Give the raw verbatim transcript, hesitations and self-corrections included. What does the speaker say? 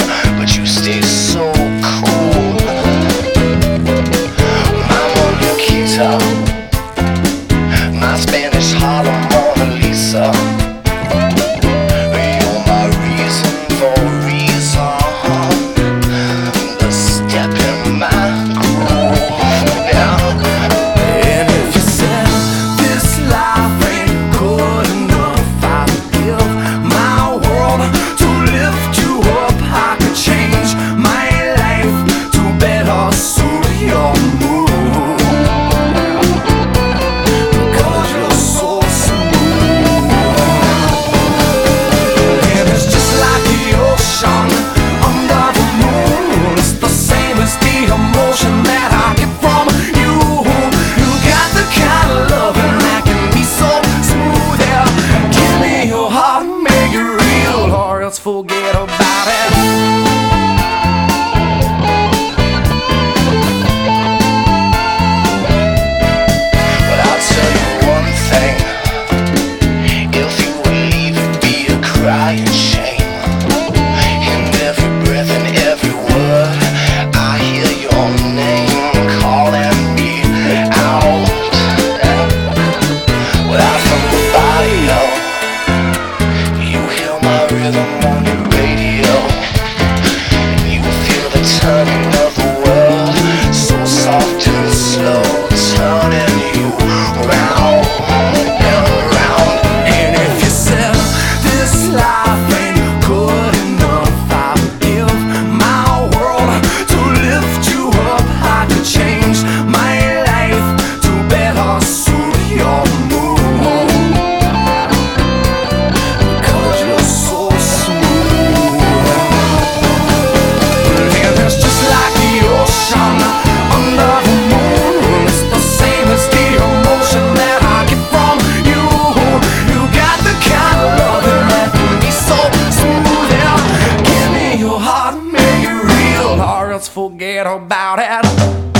but you stay so cool. My Moniquita, my Spanish Harlem Mona Lisa. You're my reason for reason, the step in my groove. Yeah. And if you said this life ain't good enough, I'd give my world to lift you up. I could change my life to better suit your mood, because you're so smooth. And it's just like the ocean under the moon. It's the same as the emotion that I get from you. You got the kind of loving that can be so smooth. Yeah, give me your heart, make it real, or else forget about it. But I'll tell you one thing, if you would leave, it'd be a crying shame. In every breath and every word, I hear your name calling me out. Without from the barrio, you hear my rhythm on your radio. You feel the turning of the world, so soft and slow, turning you round and round. And if you said this life ain't good enough, I would give my world to lift you up. I could change my life to better suit your mood, because you're so smooth. And it's just like the ocean under the moon. It's the same as the emotion that I get from you. You got the kind of loving that can be so smooth. Yeah, give me your heart, make it real, or else forget about it.